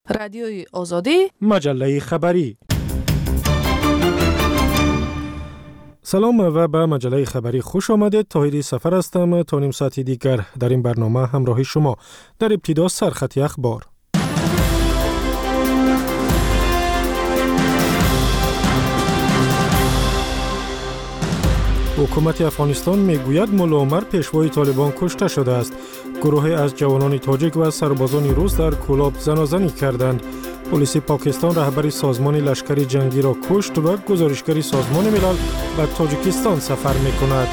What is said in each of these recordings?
رادیوی آزادی، مجله خبری. سلام و به مجله خبری خوش آمدید. طاهری سفر هستم. تا نیم ساعت دیگر در این برنامه همراه شما. در ابتدا سرخط اخبار. حکومت افغانستان میگوید ملا عمر پیشوای طالبان کشته شده است. گروهی از جوانان تاجیک و سربازان روس در کولاب زنازنی کردند. پلیس پاکستان رهبر سازمان لشکر جنگی را کشت و گزارشگر سازمان ملل به تاجیکستان سفر می‌کند.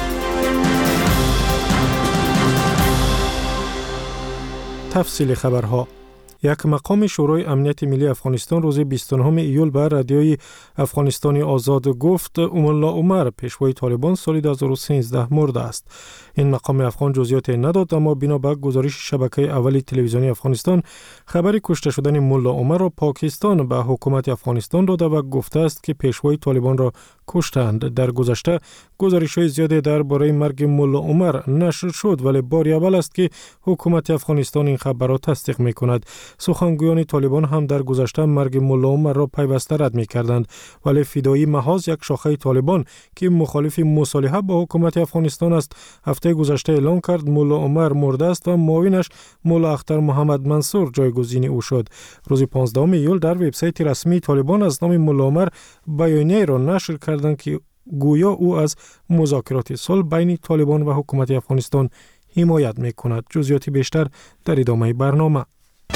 تفصیل خبرها. یک مقام شورای امنیت ملی افغانستان روز 29 ایول به رادیوی افغانستانی آزاد گفت ملا عمر پیشوای طالبان سال 2013 مرده است. این مقام افغان جزئیات نداد، اما بنا به گزارش شبکه اولی تلویزیونی افغانستان خبر کشته شدن ملا عمر را پاکستان به حکومت افغانستان داده و گفته است که پیشوای طالبان را کشتند. در گذشته گزارش‌های زیادی درباره مرگ ملا عمر نشر شد، ولی بار اول است که حکومت افغانستان این خبر را تصدیق می‌کند. سخنگویان طالبان هم در گذشته مرگ ملا عمر را پیوسته رد می‌کردند، ولی فدایی محض یک شاخه طالبان که مخالف مصالحه با حکومت افغانستان است هفته گذشته اعلام کرد ملا عمر مرده است و معاونش ملا اختر محمد منصور جایگزین او شد. روز 15 ایول در وبسایت رسمی طالبان از نام ملا عمر بیانیه را نشر کردند که گویا او از مذاکرات صلح بین طالبان و حکومت افغانستان حمایت می‌کند. جزئیات بیشتر در ادامه برنامه.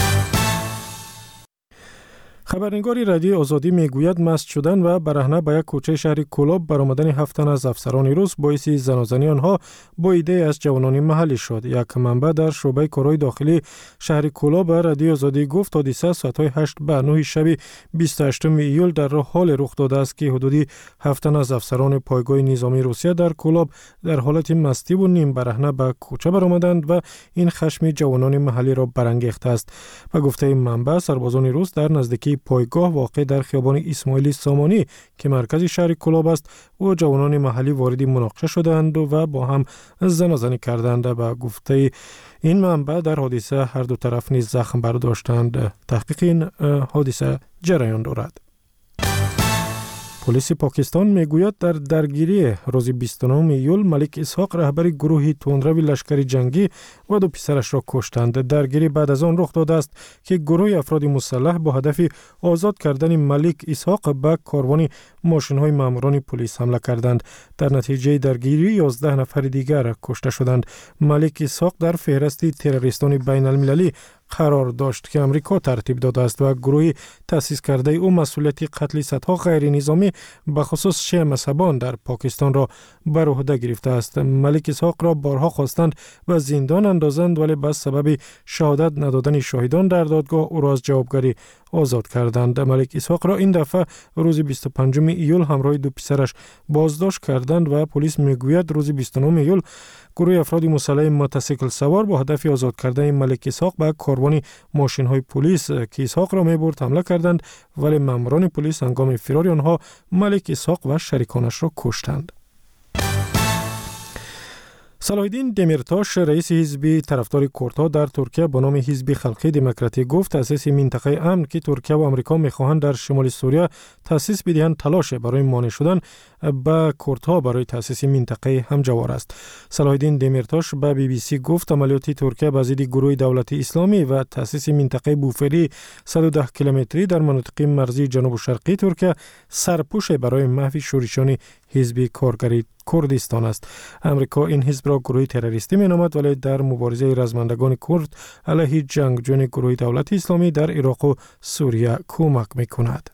خبرنگار رادیو آزادی میگوید مست شدن و برهنه به یک کوچه شهر کولاب برآمدن 7 تن از افسران روس باعث زنازنی آنها با ایده از جوانان محلی شد. یک منبع در شعبه کارهای داخلی شهر کولاب به رادیو آزادی گفت حادثه ساعت‌های 8 به 9 شب 28 ایول در حال رخ داده است که حدودی 7 تن از افسران پایگاه نظامی روسیه در کولاب در حالت مستی و نیم برهنه به کوچه برآمدند و این خشم جوانان محلی را برانگیخته است. به گفته این منبع سربازان روس در نزدیکی پایگاه واقع در خیابان اسماعیل سامانی که مرکز شهر کولاب است و جوانان محلی وارد مناقشه شدند و با هم زنازنی کردند. به گفته این منبع در حادثه هر دو طرف نیز زخم برداشتند. تحقیق این حادثه جریان دارد. پلیس پاکستان میگوید در درگیری روز 29 ایول ملک اسحاق رهبر گروه تندرو لشکر جنگی و دو پسرش را کشتند. درگیری بعد از آن رخ داده است که گروه افراد مسلح با هدف آزاد کردن ملک اسحاق به کاروان ماشین‌های ماموران پلیس حمله کردند. در نتیجه درگیری 11 نفر دیگر کشته شدند. ملک اسحاق در فهرست تروریستان بین المللی قرار داشت که امریکا ترتیب داده است و گروهی تأسیس کرده او مسئولیت قتل صدها غیر نظامی به خصوص شیعه مذهبان در پاکستان را بر عهده گرفته است. ملک اسحاق را بارها خواستند و زندان اندازند، ولی به سبب شهادت ندادن شاهدان در دادگاه او را از جوابگری آزاد کردند. ملک اسحاق را این دفعه روز 25 ایول همراه دو پسرش بازداشت کردند و پلیس میگوید روز 29 ایول گروه افراد مسلح موتورسیکل سوار با هدف آزاد کردن ملک اسحاق به کاروان ماشین‌های پلیس که اسحاق را می‌برد حمله کردند، ولی ماموران پلیس هنگام فرار آنها ملک اسحاق و شریکانش را کشتند. صلاح الدین دمیرتاش رئیس حزب طرفدار کردها در ترکیه با نام حزب خلقی دموکراتیک گفت تأسیس منطقه امن که ترکیه و آمریکا می‌خواهند در شمال سوریه تأسیس بدهند تلاش برای مانع شدن به کردها برای تأسیس منطقه همجوار است. صلاح الدین دمیرتاش به BBC گفت عملیات ترکیه به ضد گروه دولت اسلامی و تأسیس منطقه بوفری 110 کیلومتری در مناطق مرزی جنوب و شرقی ترکیه سرپوش برای محو شورشیان حزب کارگری کردستان است. امریکا این حزب را گروه تروریستی می‌نامد، ولی در مبارزه رزمندگان کرد علیه جنگجویان گروه دولت اسلامی در عراق و سوریه کمک می‌کند.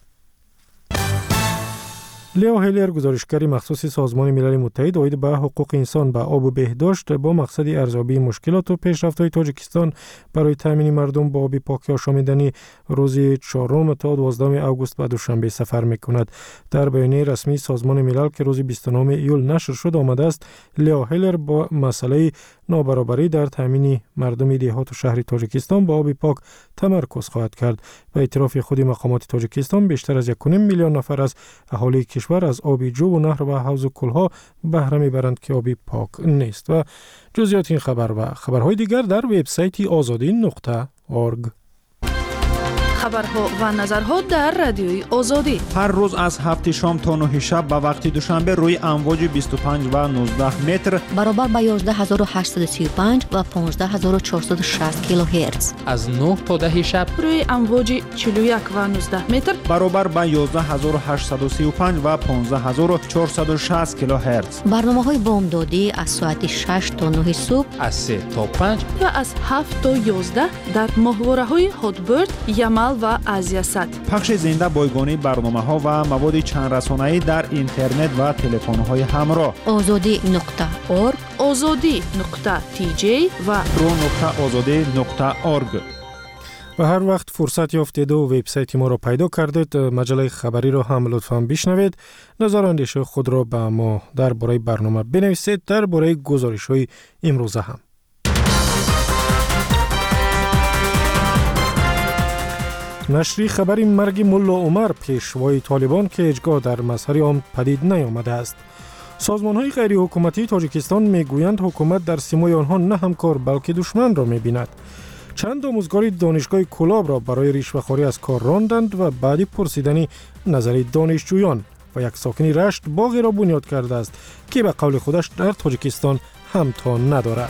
لیو هیلر گزارشگر مخصوص سازمان ملل متحد آید به حقوق انسان به آب و بهداشت با مقصد ارزیابی مشکلات و پیشرفت‌های تاجیکستان برای تامین مردم با آب پاک آشامیدنی روز 4 تا 12 آگوست به دوشنبه سفر می‌کند. در بیانیه رسمی سازمان ملل که روز 29 ایول نشر شد آمده است لیو هیلر با مسئله نابرابری در تامین مردم دهات و شهر تاجیکستان با آب پاک تمرکز خواهد کرد. به اعتراف خود مقامات تاجیکستان بیشتر از 1.5 میلیون نفر از اهالی کشور از آب جو و نهر و حوض و کلها بهره میبرند که آب پاک نیست. و جزئیات این خبر و خبرهای دیگر در وبسایت azadi.org. خبرها و نظرها در رادیوی آزادی. هر روز از 7 شام تا 9 شب به وقت دوشنبه روی امواج 25 و 19 متر برابر با 11835 و 15460 کیلوهرتز. از 9 تا 10 شب روی امواج 41 و 19 متر برابر با 11835 و 15460 کیلوهرتز. برنامه‌های بامدادی از ساعت 6 تا 9 صبح، از 3 تا 5 و از 7 تا 11 در ماهواره‌های هاتبرد، یمل و آزیاسات. پخش زنده بایگانی برنامه‌ها و مواد چند رسانه‌ای در اینترنت و تلفن‌های همراه. azadi.org، azadi.tj و pro.azadi.org. و هر وقت فرصت یافتید و وبسایت ما را پیدا کردید، مجله خبری را هم لطفاً بشنوید. نظر اندیشه خود را به ما درباره برنامه بنویسید، درباره گزارش‌های امروزه هم. نشریه خبری مرگ ملا عمر پیشوای طالبان که هیچگاه در مظهر عام پدید نیامده است. سازمان‌های غیر حکومتی تاجیکستان میگویند حکومت در سیمای آنها نه همکار بلکه دشمن را می‌بیند. چند آموزگار دانشگاه کلاب را برای رشوه‌خواری از کار راندند و بعد پرسیدن نظر دانشجویان و یک ساکن رشت باغی را بنیاد کرده است که به قول خودش در تاجیکستان همتا ندارد.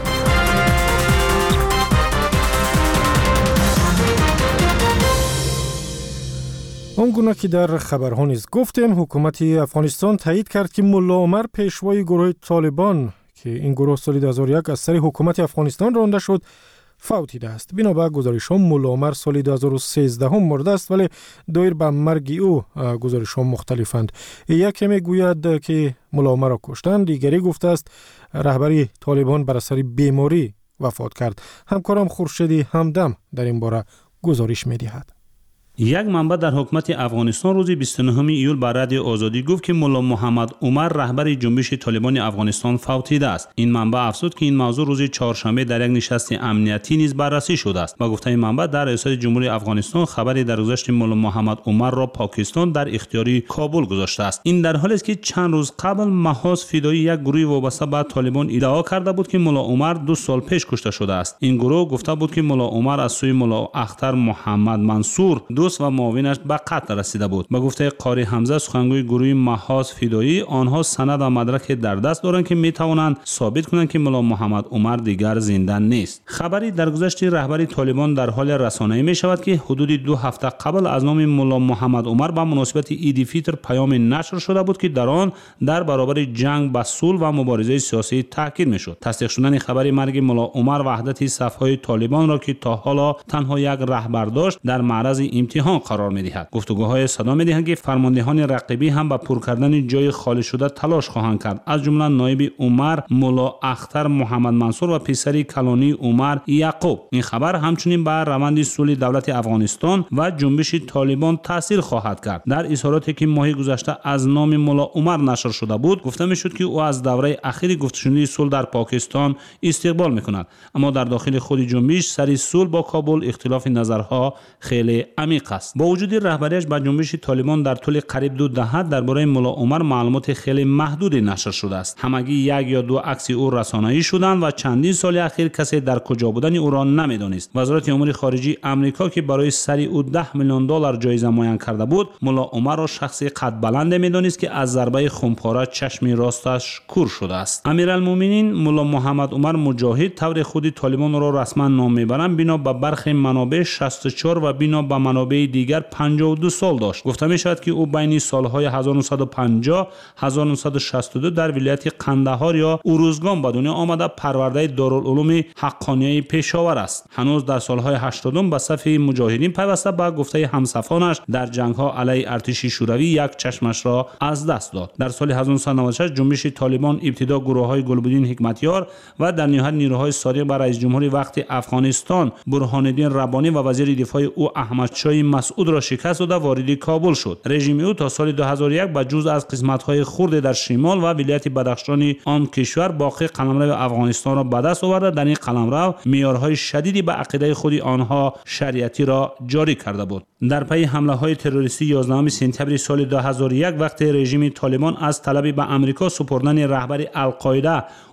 آنگونه که در خبرها نیز گفتیم، حکومت افغانستان تایید کرد که ملا عمر پیشوای گروه طالبان که این گروه سال 2001 از سر حکومت افغانستان رانده شد فوتیده است. بنابر گزارش‌ها ملا عمر سال 2013 هم مرده است، ولی دایر به مرگ او گزارش‌ها مختلفند. یکی میگوید که ملا عمر را کشتند، دیگری گفته است رهبری طالبان بر اثر بیماری وفات کرد. همکارم خورشیدی همدم در این باره گزارش می‌دهد. یک منبع در حکومت افغانستان روز 29 ایول به رادیو آزادی گفت که ملا محمد عمر رهبر جنبش طالبان افغانستان فوتیده است. این منبع افزود که این موضوع روز چهارشنبه در یک نشست امنیتی نیز بررسی شده است. با گفته این منبع در ریاست جمهوری افغانستان خبری در گذشت ملا محمد عمر را پاکستان در اختیاری کابل گذاشته است. این در حالی است که چند روز قبل محاذ فدایی یک گروه وابسته به طالبان ادعا کرده بود که ملا عمر 2 سال پیش کشته شده است. این گروه گفته بود که ملا عمر از سوی ملا اختر محمد منصور دوست و معاونش به قتل رسیده بود. با گفته قاری حمزه سخنگوی گروه محاذ فدایی، آنها سند و مدرک در دست دارند که می توانند ثابت کنند که ملا محمد عمر دیگر زنده نیست. خبری در گذشت رهبری طالبان در حال رسانه‌ای می شود که حدود 2 هفته قبل از نام ملا محمد عمر به مناسبت عید فطر پیام نشر شده بود که در آن در برابر جنگ به صلح و مبارزه سیاسی تاکید می شد. تصدیق شدن خبر مرگ ملا عمر وحدت صف‌های طالبان را که تا حالا تنها یک رهبر داشت در معرض امتحان قرار می‌دهد. گفتگوهای صدا می‌دهند که فرماندهان رقیبی هم به پر کردن جای خالی شده تلاش خواهند کرد. از جمله نایب عمر ملا اختر محمد منصور و پسری کلانی عمر یعقوب. این خبر همچنین بر روند صلح دولت افغانستان و جنبش طالبان تاثیر خواهد کرد. در اظهاراتی که ماه گذشته از نام ملا عمر نشر شده بود، گفته می‌شد که او از دوره اخیر گفتگوی صلح در پاکستان استقبال می‌کند، اما در داخل خود جنبش سر صلح با کابل اختلاف نظرها خیلی عمیق است. با وجود رهبریش به جنبش طالبان در طول قریب 2 دهه درباره ملا عمر معلومات خیلی محدودی نشر شده است. همگی 1 یا 2 عکس او رسانه‌ای شدند و چندین سال اخیر کسی در کجا بودن او را نمی‌دانست. وزارت امور خارجه آمریکا که برای سر او $10 میلیون جایزه معین کرده بود، ملا عمر را شخصی قد بلند می‌دانست که از ضربه خونپاره چشم راستش کور شده است. امیرالمومنین ملا محمد عمر مجاهد طور خود طالبان را رسما نام می‌برند، بنا به برخی منابع 64 و بنا به منابع دیگر 52 سال داشت. گفته می شود که او بین سالهای 1950 1962 در ولایت قندهار یا اروزگان به دنیا آمده پرورده دارالعلوم حقانیه پشاور است. هنوز در سالهای 80 به صف مجاهدین پیوسته به گفته همسفانش در جنگ‌ها علیه ارتش شوروی یک چشمش را از دست داد. در سال 1996 جنبش طالبان ابتدا گروه‌های گلبدین حکمتیار و در نهایت نیروهای صادق بر رئیس جمهور وقت افغانستان برهان الدین ربانی و وزیر دفاع او احمد شاه مسعود را شکست داده وارد کابل شد. رژیم او تا سال 2001 به جز از قسمت‌های خرد در شمال و ولایت بدخشان آن کشور باقی قلمرو افغانستان را به دست آورده. در این قلمرو معیارهای شدیدی به عقیده خود آنها شریعتی را جاری کرده بود. در پی حمله‌های تروریستی 11 سپتامبر سال 2001 وقتی رژیم طالبان از طلب به آمریکا سپردن رهبر القاعده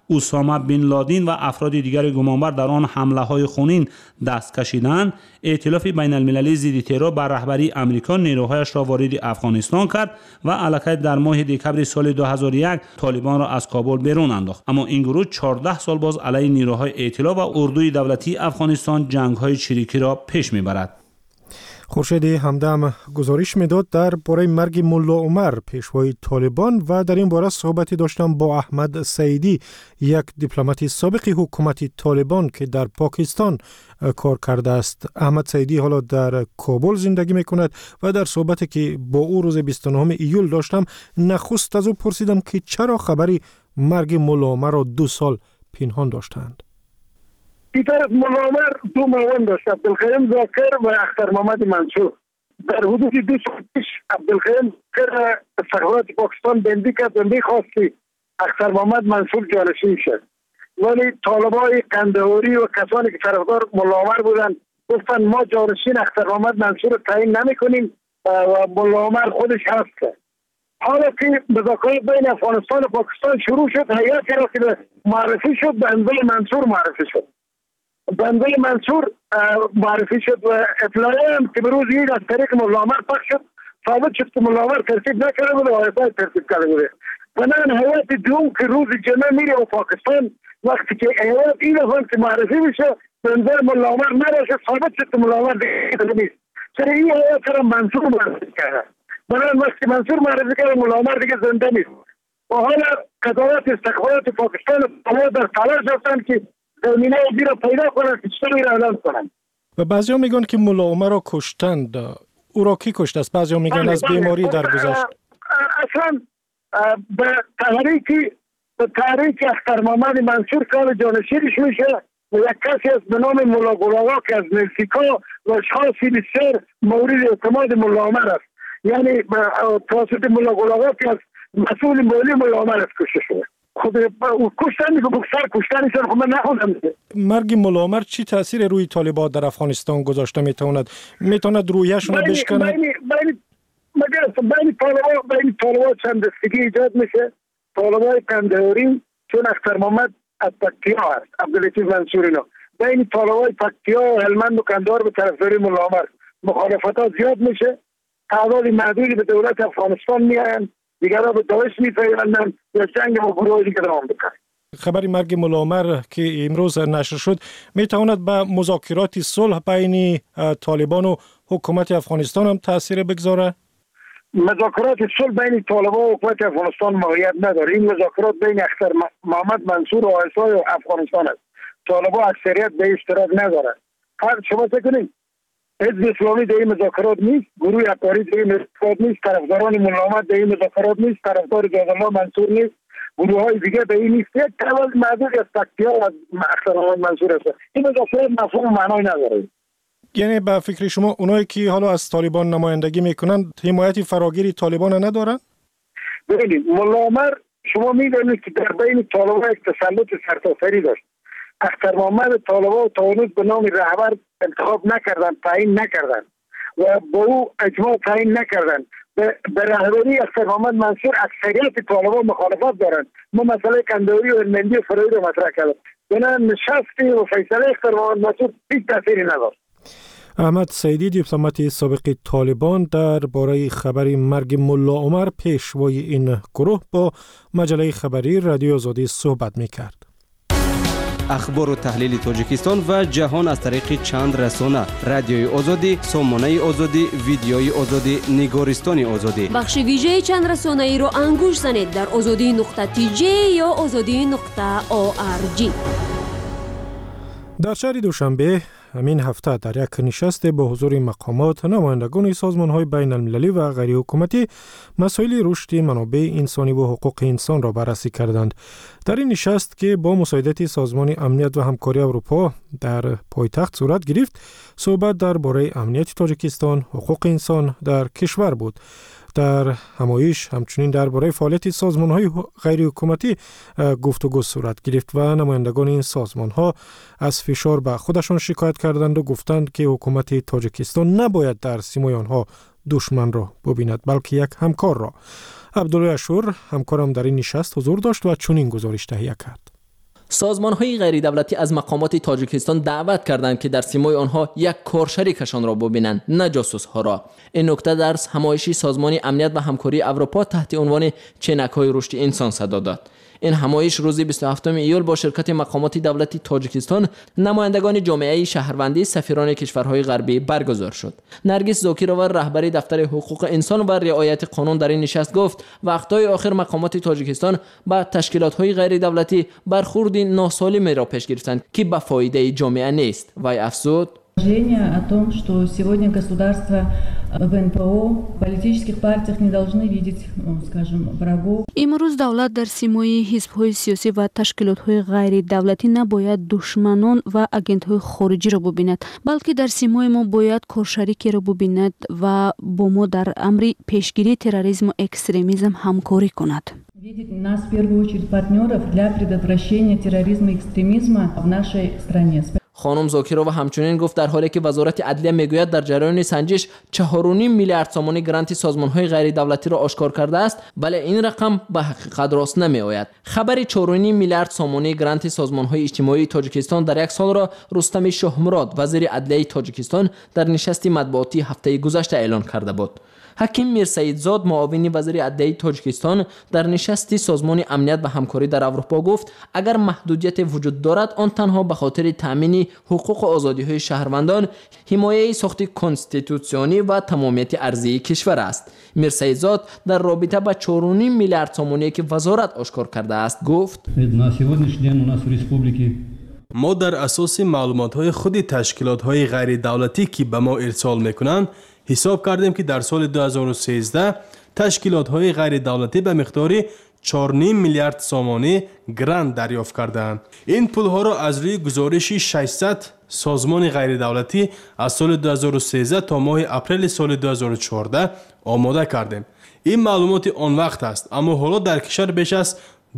اوسامه بن لادن و افراد دیگر گمانبر در آن حمله‌های خونین دست کشیدند، ائتلاف بین المللی ضد ترور بر رهبری آمریکا نیروهایش را وارد افغانستان کرد و الکی در ماه دکمبر سال 2001 طالبان را از کابل بیرون انداخت. اما این گروه 14 سال باز علیه نیروهای ائتلاف و اردوی دولتی افغانستان جنگ‌های چریکی را پیش می‌برد. خورشید همدم گزارش میداد در باره مرگ ملا عمر پیشوای طالبان و در این باره صحبتی داشتم با احمد سعیدی، یک دیپلمات سابق حکومت طالبان که در پاکستان کار کرده است. احمد سعیدی حالا در کابل زندگی میکند و در صحبتی که با او روز 29 ایول داشتم نخست از او پرسیدم که چرا خبری مرگ ملا عمر را 2 سال پنهان داشتند. این طرف ملا عمر 2 معاون داشت، عبدالقیوم ذاکر و اختر محمد منصور. در حدود 2 سال پیش عبدالقیوم ذاکر استخبارات پاکستان بندی کرد و میخواست که اختر محمد منصور جانشین شد، ولی طالبای قندهاری و کسانی که طرفدار ملا عمر بودند گفتن ما جانشین اختر محمد منصور رو تعیین نمیکنیم و ملا عمر خودش هست. حالا که مذاکرات بین افغانستان و پاکستان شروع شد، هیئتی را که معرفی شد بنده منصور معرفی شد. بنده منصور معرفی شد و اطلاعی هم که بروز این از طریق ملا عمر پخش شد، ثابت شد که ملا عمر ترتیب نکرده بوده و آیسای ترتیب کرده بوده. بنابراین هیئت دوم که روز جمعه میره و پاکستان، وقتی که هیئت این افغان که معرفی میشه بنده ملا عمر نباشه، ثابت شد که ملا عمر دیگه نیست. چرا این هیئت را منصور معرفی کرده. بنابراین وقتی منصور معرفی کرده ملا عمر دیگه زنده نیست. و حالا قضاوت استخبارات پاکستان در تلاش هستند که زمینه او را پیدا کنند که چطوری را اعلان کنند. و بعضی ها میگن که ملا عمر را کشتند. او را کی کشته است؟ بعضی ها میگن از بیماری درگذشت. اصلا به تحریک اختر محمد منصور کار جانشینش میشه و یک کسی است به نام ملا گلاغا که از مکزیکو و اشخاصی بسیار مورد اعتماد ملا عمر است. یعنی توسط ملا گلاغا که از مسئول مالی ملا عمر است کشته شده. خود کشتن که بکسر کشتنشان خود من نخوندم. مرگ ملا عمر چی تاثیر روی طالبان در افغانستان گذاشته میتواند رویشون رو بشکنه؟ بین طالبان چند دستگی ایجاد میشه. طالبان قندهاری چون اختر محمد از پکتیا هست، عبداللطیف منصور اینا، بین طالبان پکتیا و هلمند و قندهار به طرفداری ملا عمر مخالفت ها زیاد میشه. تعداد معدودی به دولت افغانستان میاین، دیگرها به داعش میپیوندن یا جنگ با گروه دیگه دوام بکنه. خبری مرگ ملا عمر که امروز نشر شد میتواند به مذاکرات صلح بین طالبان و حکومت افغانستان هم تاثیر بگذاره؟ مذاکرات صلح بین طالبان و حکومت افغانستان موقعیت نداره. این مذاکرات بین اختر محمد منصور و آیسای و افغانستان است. طالبان اکثریت به اشتراک نداره. هر شما چه کنید؟ حزب اسلامی در این مذاکرات نیست، گروه عقاری در این مذاکرات نیست، طرفداران ملا عمر در این مذاکرات نیست، طرفدار جلال منصور نیست، گروه های دیگه در این نیست. یک تعداد معدود از پکتیا و اختر محمد منصور است. این مذاکرات مفهوم معنای نداره. یعنی به فکر شما اونایی که حالا از طالبان نمایندگی میکنند حمایت فراگیری طالبان ندارن؟ ببینید ملا عمر شما میدونید که در بین طالبان یک تسلط سرتاسری داشت. اختر محمد طالبان تا هنوز به نام رهبر انتخاب نکردن، تعیین نکردن و با او اجماع تعیین نکردن. به رهبری اختر محمد منصور اکثریت طالبان مخالفت دارند. ما مسئله قندهاری و هلمندی و فرایی رو مطرح کردیم. بنابراین نشستی و فیصله اختر محمد منصور هیچ تأثیری نداشت. احمد سعیدی دیپلمات سابق طالبان در باره خبر مرگ ملا عمر پیشوای این گروه با مجله خبری رادیو آزادی صحبت میکرد. اخبار و تحلیل تاجیکستان و جهان از طریق چند رسانه: رادیوی آزادی، سامانه آزادی، ویدیوی آزادی، نگارستان آزادی. بخش ویژه چند رسانه ای را انگوش زنید در azadi.tj یا azadi.org. در شهر دوشنبه همین هفته در یک نشست با حضور مقامات، نمایندگان سازمان‌های بین المللی و غیر حکومتی مسائل رشد منابع انسانی و حقوق انسان را بررسی کردند. در این نشست که با مساعدت سازمان امنیت و همکاری اروپا در پایتخت صورت گرفت، صحبت درباره امنیت تاجیکستان، حقوق انسان در کشور بود. در همایش همچنین درباره فعالیت سازمان‌های غیر حکومتی گفتگو صورت گرفت و نمایندگان این سازمان‌ها از فشار به خودشان شکایت کردند و گفتند که حکومت تاجیکستان نباید در سیمای آنها دشمن را ببیند بلکه یک همکار را. عبدالله اشور همکارم در این نشست حضور داشت و چنین گزارش تهیه کرد. سازمان‌های غیر دولتی از مقامات تاجیکستان دعوت کردند که در سیمای آنها یک کارشریکشان را ببینند، نه جاسوس‌ها را. این نکته در همایش سازمان امنیت و همکاری اروپا تحت عنوان چینک‌های رشد انسان صدا داد. این همایش روز 27 ایول با شرکت مقامات دولتی تاجیکستان، نمایندگان جامعه شهروندی، سفیران کشورهای غربی برگزار شد. نرگس زاکیرووا رهبر دفتر حقوق انسان و رعایت قانون در این نشست گفت وقت‌های آخر مقامات تاجیکستان با تشکیلات‌های غیر دولتی برخورد ناسالمی را پیش گرفتند که به فایده جامعه نیست. وی افزود о том, что сегодня государство в НПО, в политических партиях не должны видеть, скажем, врагов. امروز دولت در سیمای حزب‌های سیاسی و تشکیلات‌های غیر دولتی نباید دشمنان و آگنت‌های خارجی را ببیند، بلکه در سیمای ما باید کارشریکی را ببیند و با ما در امر پیشگیری تروریسم و اکستریمیسم همکاری کند. Видеть нас в первую очередь партнеров для предотвращения терроризма и экстремизма в нашей стране. خانم زاکیرووا همچنین گفت در حالی که وزارت عدلیه میگوید در جریان سنجش 4.5 میلیارد سامانی گرانت سازمان‌های غیر دولتی را آشکار کرده است، ولی این رقم به حقیقت راست نمی‌آید. خبر 4.5 میلیارد سامانی گرانت سازمان‌های اجتماعی تاجیکستان در یک سال را رستم شاهمراد وزیر عدلیه تاجیکستان در نشست مطبوعاتی هفته گذشته اعلان کرده بود. حکیم میرسیدزاد معاون وزیر عدلیه تاجیکستان در نشست سازمان امنیت و همکاری در اروپا گفت اگر محدودیت وجود دارد آن تنها به خاطر تامین حقوق و آزادی‌های شهروندان، حمایه ساخت کنستیتوسیونی و تمامیت ارضی کشور است. میرسیدزاد در رابطه با 4.5 میلیارد سامانی که وزارت آشکار کرده است گفت ما در اساس معلومات‌های خود تشکیلات‌های غیر دولتی که به ما ارسال می‌کنند حساب کردیم که در سال 2013 تشکیلات‌های غیر دولتی به مقدار 4.5 میلیارد سامانی گرانت دریافت کردند. این پول‌ها را از روی گزارش 600 سازمان غیر دولتی از سال 2013 تا ماه اپریل سال 2014 آماده کردیم. این معلومات آن وقت است، اما حالا در کشور بیش از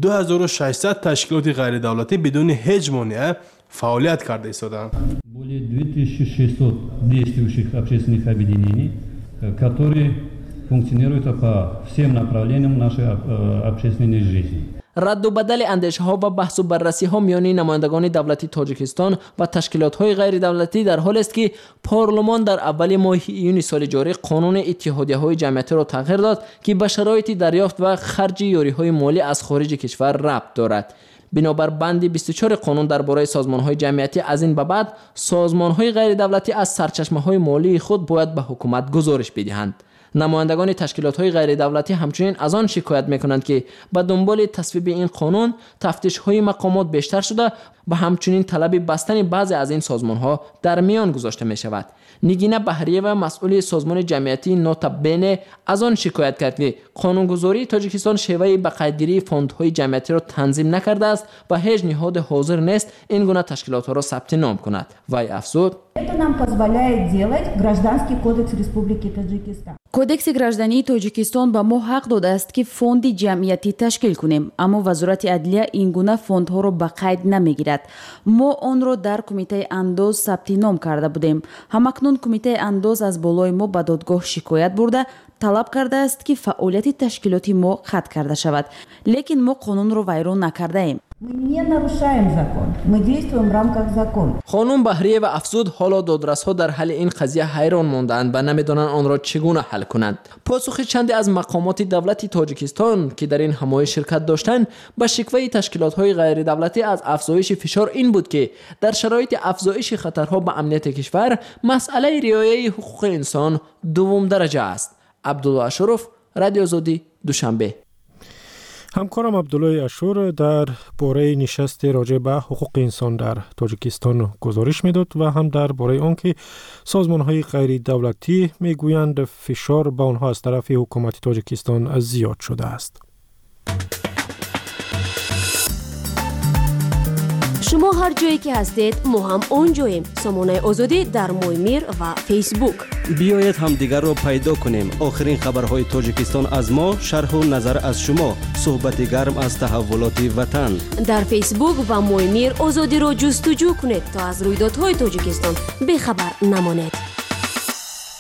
2600 تشکیلات غیر دولتی بدون هیچ مانع فعالیت کرده ایستادند. Более 2600 действующих общественных объединений, которые функционируют по всем направлениям нашей общественной жизни. رد و بدل اندیشه ها و بحث و بررسی ها میان نمایندگان دولتی تاجیکستان و تشکیلات های غیر دولتی در حال است که پارلمان در اول ماه ایون سال جاری قانون اتحادیه های جمعیتی را تغییر داد که به شرایط دریافت و خرج یاری های مالی از خارج کشور ربط دارد. بنابر بند 24 قانون درباره سازمان‌های جمعیتی از این به بعد سازمان‌های غیر دولتی از سرچشمه‌های مالی خود باید به حکومت گزارش بدهند. نمایندگان تشکیلات‌های غیر دولتی همچنین از آن شکایت می‌کنند که به دنبال تصویب این قانون تفتیش‌های مقامات بیشتر شده و همچنین طلب بستن بعضی از این سازمان‌ها در میان گذاشته می‌شود. نگینه بهریه و مسئول سازمان جمعیتی نوتابene از آن شکایت کرد که قانونگذاری تاجیکستان شیوه به قیدگیری فاندهای جمعیتی را تنظیم نکرده است و هیچ نهاد حاضر نیست این گونه تشکیلات را ثبت نام کند. وی افزود Это нам позволяет делать Гражданский кодекс Республики Таджикистан. کودکس گраждании توجیکستان به ما حق داده است که فوند جمعیتی تشکیل کنیم، اما وزارت عدلیه این گونه فوندها را به قید نمیگیرد. ما آن را در کمیته انداز ثبت نام کرده بودیم. همکنون کمیته انداز از بالای ما به دادگاه شکایت برده طلب کرده است که فعالیت تشکیلاتی ما قطع کرده شود، لیکن ما قانون را ویران نکرده ایم. Мы не нарушаем закон, мы действуем в рамках закона. خانم بهریه و افزود حالا دادرس‌ها در حل این قضیه حیران ماندند و نمی‌دانند آن را چگونه حل کنند. پاسخ چندی از مقامات دولتی تاجیکستان که در این همایش شرکت داشتند به شکوه تشکیلات‌های غیر دولتی از افزایش فشار این بود که در شرایط افزایش خطرها به امنیت کشور مسئله رعایت حقوق انسان دوم درجه است. عبدالله اشرف، رادیو آزادی، دوشنبه. همکارم عبدالله اشور در باره نشست راجع به حقوق انسان در تاجیکستان گزارش میداد و هم در باره آنکه سازمان‌های غیر دولتی میگویند فشار به آنها از طرف حکومت تاجیکستان زیاد شده است. شما هر جایی که هستید ما هم اونجاییم. سامانه آزادی در مویمیر و فیسبوک. بیایید هم دیگر را پیدا کنیم. آخرین خبرهای تاجیکستان از ما، شرح و نظر از شما، صحبت گرم از تحولات وطن. در فیسبوک و مویمیر آزادی را جستجو کنید تا از رویدادهای تاجیکستان بخبر نمانید.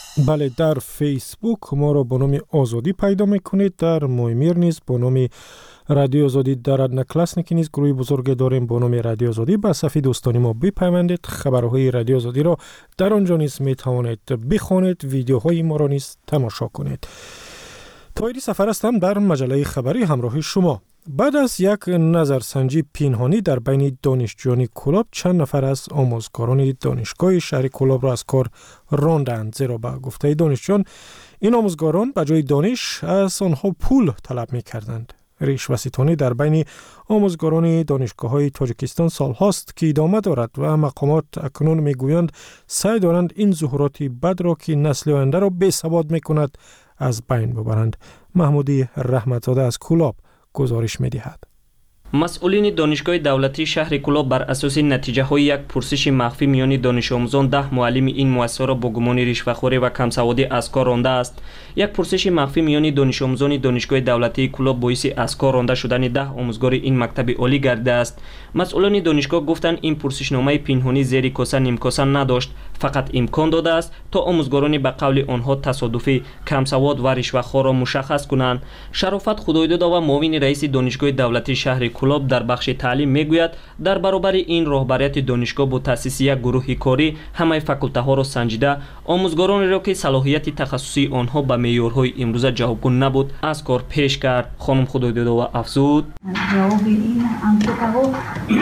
بله، در فیسبوک ما را با نام آزادی پیدا میکنید. در مویمیر نیز با نام رادیو آزادی، در ادنکلاسنیکی نیز گروه بزرگ داریم با نام رادیو آزادی. با صفحه دوستانی ما بپیوندید. خبرهای رادیو آزادی را در آنجا نیز میتوانید بخوانید، ویدیوهای ما را نیز تماشا کنید. طاهری سفر هستم در مجله خبری همراه شما. بعد از یک نظرسنجی پنهانی در بین دانشجویان کلاب، چند نفر از آموزگاران دانشگاه شهر کلاب را از کار راندند، زیرا به گفته دانشجویان این آموزگاران به جای دانش از آنها پول طلب می‌کردند. رشوه‌ستانی در بین آموزگاران دانشگاه‌های تاجیکستان سال‌هاست که ادامه دارد و مقامات اکنون می‌گویند سعی دارند این ظهورات بد را که نسل آینده را بی‌سواد می‌کند از بین ببرند. محمودی رحمتزاده از کلاب گزارش می‌دهد. مسئولین دانشگاه دولتی شهر کلاب بر اساس نتیجه های یک پرسش مخفی میان دانش آموزان 10 معلم این مؤسسه را با گمان رشوه‌خوری و کمسوادی از کار رانده است. یک پرسش مخفی میان دانش آموزان دانشگاه دولتی کلاب باعث از کار رانده شدن 10 آموزگار این مکتب عالی گردیده است. مسئولان دانشگاه گفتند این پرسشنامه پنهانی زیر کاسه نیمکاسه نداشت، فقط امکان داده است تا آموزگاران به قول آنها تصادفی کمسواد و رشوه‌خوار را مشخص کنند. شرافت خدایداد و معاون رئیس دانشگاه دولتی شهر کلاب در بخش تعلیم میگوید در برابر این راهبریت دانشگاه با تأسیس یک گروه کاری همه فاکولته ها را سنجیده آموزگاران را که صلاحیت تخصصی آنها به معیارهای امروزه جوابگو نبود از کار پیش کرد. خانم خدایداد و افزود جواب این انکته ها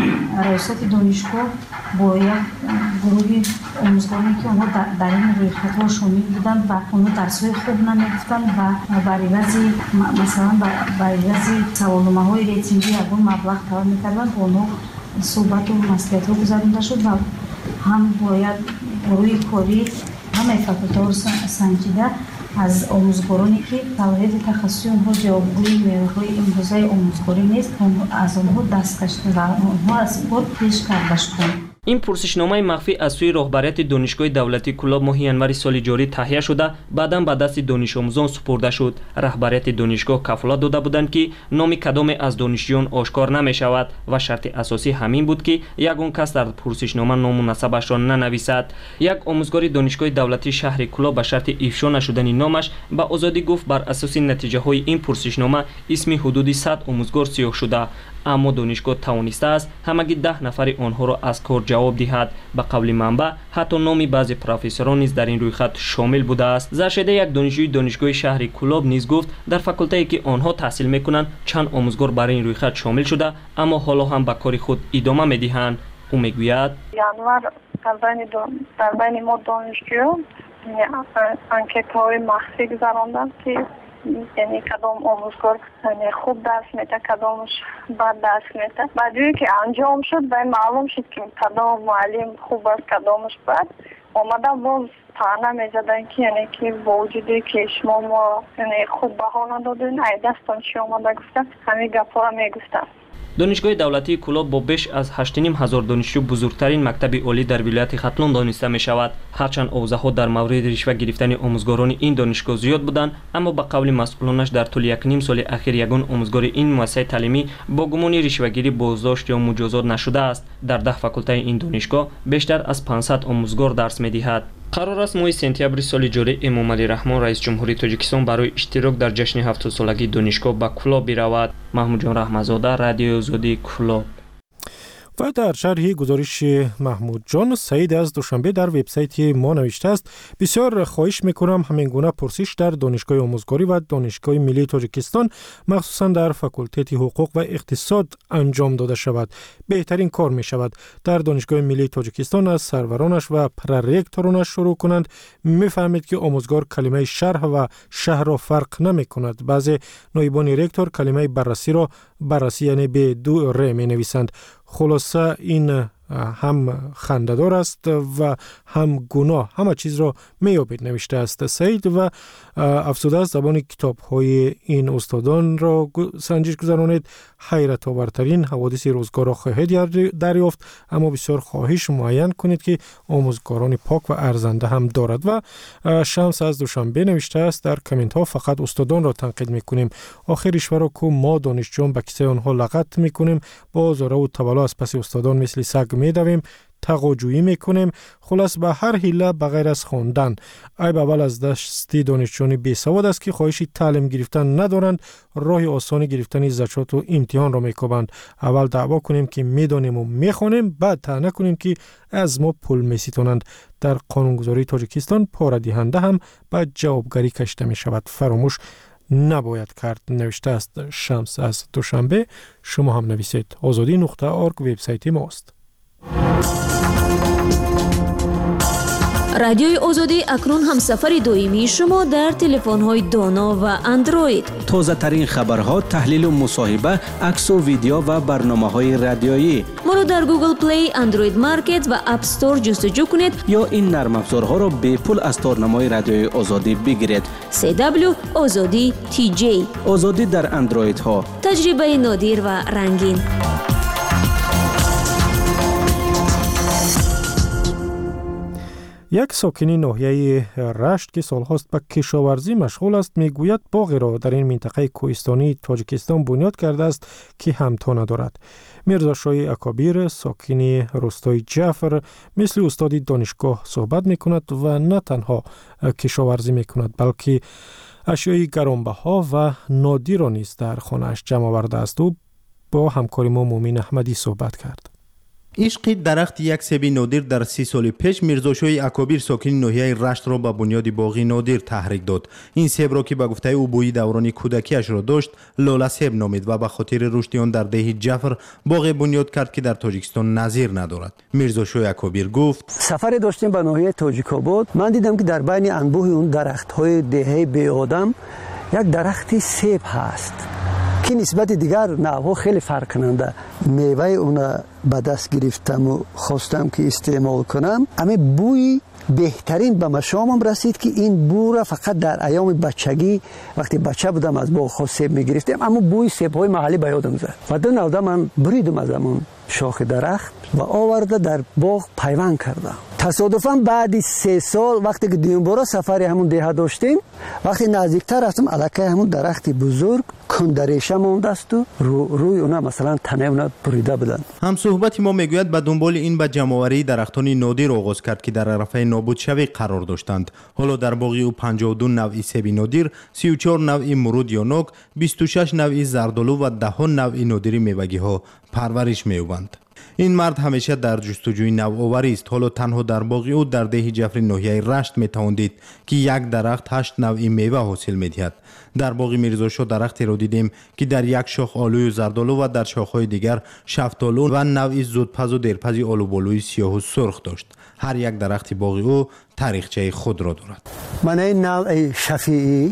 رئیست دانشگاه با یک گروه آموزگارانی که آنها در این رویکردها شامل بودند و آنها درس‌های خوب نمی‌گفتند و برای بعضی مثلا برای بعضی سوالنامه‌های ریتینگی یگان مبلغ طلب می‌کردند، آنها صحبت و مصلحت‌ها گذرانده شد و هم باید گروه کاری همه فاکولته ها سنجیده از آموزگارانی که صلاحیت تخصصی آنها جوابگوی معیارهای امروزه آموزگاری نیست از آنها دستکش و آنها از کار پیش کرده شدند. این پرسشنامه مخفی از سوی راهبریت دانشگاه دولتی کلاب ماه ینور سال جاری تهیه شده بعداً به دست دانش آموزان سپرده شد. رهبریت دانشگاه کفالت داده بودند که نام کدام از دانشجویان آشکار نمی شود و شرط اساسی همین بود که یگان کس در پرسشنامه نام و نسبش را ننویسد. یک آموزگار دانشگاه دولتی شهر کلاب به شرط افشا نشدن نامش به آزادی گفت بر اساس نتیجه های این پرسشنامه اسم حدود 100 آموزگار سیاه شده، اما دانشگاه توانسته است همگی 10 نفر آنها را از کار جواب دهد. به قول منبع حتی نام بعضی پروفسوران نیز در این رویخط شامل بوده است. زرشده یک دانشجوی دانشگاه شهر کلاب نیز گفت در فاکولته که آنها تحصیل میکنند چند آموزگار برای این رویخط شامل شده اما حالا هم به کار خود ادامه میدهند. او میگوید ینور در بین ما دانشجویان انکت های مخفی گذراندند که یعنی کدام آموزگار خوب درس میده کدامش بد درس میده. بعدی که انجام شد و معلوم شد که کدام معلم خوب است کدامش بد، آمدن باز طعنه میزدن که یعنی که با وجودی که شما ما یعنی خوب بها ندادین ای دستان چی آمده گفتن همین گپا را میگفتن. دانشگاه دولتی کلاب با بیش از 8,500 دانشجو بزرگترین مکتب عالی در ولایت ختلون دانسته می شود. هرچند اوضاعها در مورد رشوه گرفتن آموزگاران این دانشگاه زیاد بودند، اما به قول مسئولانش در طول 1.5 سال اخیر یگان آموزگار این مؤسسه تعلیمی با گمان رشوه‌گیری بازداشت یا مجازات نشده است. در 10 فاکولته این دانشگاه بیشتر از 500 آموزگار درس می‌دهد. قرار است ماه سپتامبر سال جاری امام علی رحمان رئیس جمهوری تاجیکستان برای اشتراک در جشن 70 سالگی دانشگاه به کلاب برود. محمود جان رحمتزاده، رادیو آزادی کلاب. و در شرح گزارش محمود جان، سعید از دوشنبه در وبسایت ما نوشته است: بسیار خواهش میکنم همین گونه پرسش در دانشگاه آموزگاری و دانشگاه ملی تاجیکستان مخصوصا در فاکولته حقوق و اقتصاد انجام داده شود. بهترین کار می شود در دانشگاه ملی تاجیکستان از سرورانش و پررکتورانش شروع کنند. میفهمید که آموزگار کلمه شرح و شهر را فرق نمی کند. بعضی نایبان رکتور کلمه بررسی را بررسی یعنی به 2 ر می نویسند. خلاصه این هم خنده‌دار است و هم گناه، همه چیز را میابید نوشته است سعید و افزوده است زبان کتاب‌های این استادان را سنجش گذرانید. حیرت آورترین حوادث روزگار را خواهید دریافت، اما بسیار خواهش معین کنید که آموزگاران پاک و ارزنده هم دارد. و شمس از دوشنبه نوشته است در کامنت ها فقط استادان را تنقید میکنیم، آخرش را که ما دانشجویان به کیسه آنها لغت میکنیم، با زاره و تبلا از پس استادان مثل سگ میدویم. تقاجویی میکنیم. خلاص به هر حیله بغیر از خواندن. عیب اول از دستی دانشجویان بیسواد است که خواهش تعلیم گرفتن ندارند، راه آسانی گرفتن زکات و امتحان را میکوبند. اول دعوا کنیم که میدانیم و میخوانیم، بعد طعنه کنیم که از ما پول میستانند. در قانونگذاری تاجیکستان پاره دهنده هم به جوابگری کشیده می شود. فراموش نباید کرد. نوشته است شمس از دوشنبه. شما هم نویسید. azadi.org وبسایت ماست. رادیوی آزادی اکنون هم سفر دائمی شما در تلفن‌های دانا و اندروید. تازه ترین خبرها، تحلیل و مصاحبه، عکس و ویدیو و برنامه‌های رادیویی. ما رو در گوگل پلی، اندروید مارکت و اپ استور جستجو کنید یا این نرم افزارها را به پول از تارنمای رادیوی آزادی بگیرید. CW آزادی TJ. آزادی در اندروید ها. تجربه نادر و رنگین. یک ساکنی ناحیه رشت که سالهاست به کشاورزی مشغول است میگوید باغی را در این منطقه کوهستانی تاجیکستان بنیاد کرده است که همتا ندارد. میرزا شاه اکابیر ساکنی روستای جعفر مثل استاد دانشگاه صحبت میکند و نه تنها کشاورزی میکند بلکه اشیای گرانبها و نادر را نیز در خانه‌اش جمع آورده است. و با همکار ما مومین احمدی صحبت کرد. عشق درخت یک سیب نادر در 30 سال پیش میرزا شاه اکابیر ساکن ناحیه رشت را به بنیاد باغ نادر تحریک داد. این سیب را که به گفته او بوی دوران کودکیش را داشت لاله سیب نامید و به خاطر رشد آن در ده جعفر باغ بنیاد کرد که در تاجیکستان نظیر ندارد. میرزا شاه اکابیر گفت سفر داشتیم به ناحیه تاجیک‌آباد. من دیدم که در بین انبوه اون درخت‌های دهه بی آدم یک درخت سیب هست که نسبت دیگر نوها خیلی فرق کننده. میوه اون به دست گرفتم و خواستم که استعمال کنم. اما بوی بهترین به مشامم رسید که این بو را فقط در ایام بچگی وقتی بچه بودم از باغ خود سیب میگرفتم، اما بوی سیب های محلی به یادم زد و دو نوده من بریدم از همون شاخ درخت و آورده در باغ پیوند کردم. تصادفاً بعد 3 سال وقتی که دوم بار سفر همون ده داشتیم، وقتی نزدیکتر رفتم الکه همون درخت بزرگ کندریشه مونده است و روی اونا مثلا تنه اونا بریده بودن. هم صحبت ما میگوید به دنبال این به جمع‌آوری درختان نادر آغاز کرد که در عرفه نابود شوی قرار داشتند. حالا در باغ او 52 نوع سیب نادر، 34 نوع مرود یا نوک، 26 نوع زردالو و 10 نوع نادری میوگی ها پرورش می‌یابند. این مرد همیشه در جستجوی نوآوری است. حالا تنها در باغ او در ده جعفر ناحیه رشت میتوان دید که یک درخت 8 نوع میوه حاصل میدهد. در باغ میرزا شاه درختی را دیدیم که در یک شاخ آلوی و زردالو و در شاخهای دیگر شفتالو و نوعی زودپز و دیرپز آلوبالوی سیاه و سرخ داشت. هر یک درخت باغ او تاریخچه خود را دارد. من این نوع شفیعی،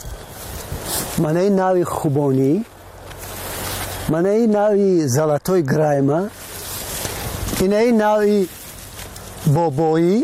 من این نوع خوبانی، من این نوع زلاتوی گرایما، این نوعی بابایی،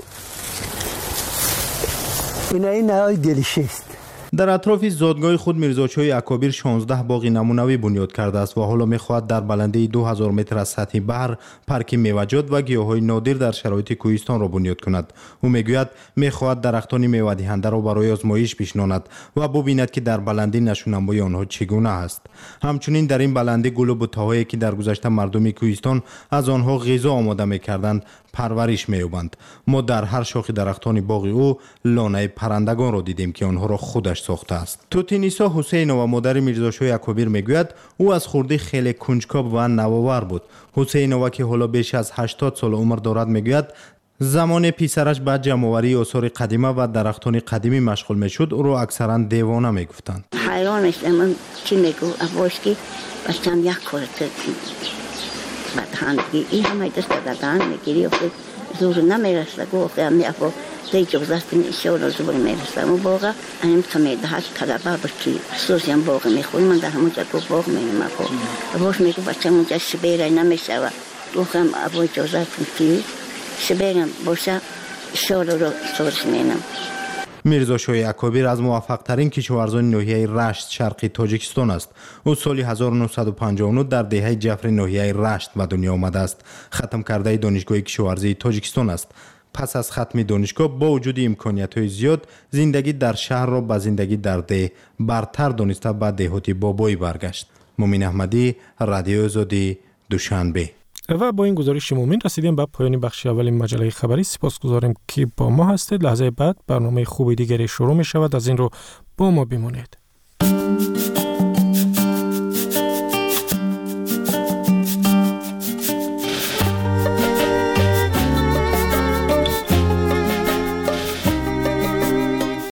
این نوعی دلیشیست. در اطراف زادگاه خود میرزا شاه اکابیر 16 باغ نمونوی بنیاد کرده است و حالا میخواهد در بلندی 2000 متر از سطح بحر پارک میوه‌جات و گیاهای نادر در شرایط کوهستان را بنیاد کند. او میگوید میخواهد درختان میوه دهنده را برای آزمایش بشناند و ببیند که در بلندی نشوننمای آنها چگونه است. همچنین در این بلندی گل و بوتهایی که در گذشته مردم کوهستان از آنها غذا آماده میکردند پرورش می‌یابند. ما در هر شاخ درختان باغ او لانه پرندگان را دیدیم که آنها را خودش ساخته است. توتینیسا حسینова مادر میرزا شاه اکابیر میگوید او از خردی خیلی کنجکاو و نوآور بود. حسینова که حالا بیش از 80 سال عمر دارد میگوید زمان پسرش به جمع‌آوری آثار قدیمی و درختان قدیمی مشغول میشد او را اکثرا دیوانه میگفتند. حیران میشدم چی میگو ابوشکی بچم یک کار بدهان این همه دست دادن میگیری و زور نمیرسه گفتم میابو دیگه وزست میشون زور میرسه و باقا انم تمیده هست کلابا بچی سوزیم باقا میخوری من در همونجا گفت باقا میرم ابوش میگو بچم اونجا شبیره نمیشه و گفتم ابو اجازت میگی شبیرم باشه شور رو سوز مینم. میرزا شاه اکابیر از موفق ترین کشاورزان ناحیه رشت شرقی تاجیکستان است. او سال 1959 در دهه جعفر ناحیه رشت به دنیا آمده است. ختم کرده دانشگاه کشاورزی تاجیکستان است. پس از ختم دانشگاه با وجود امکانیت‌های زیاد زندگی در شهر را به زندگی در ده برتر دانسته به دهات بابایی برگشت. مومین احمدی، رادیو آزادی، دوشنبه. و با این گزارش مومن رسیدیم به پایان بخش اول مجله خبری. سپاسگزاریم که با ما هستید. لحظه بعد برنامه خوبی دیگری شروع می شود. از این رو با ما بمانید.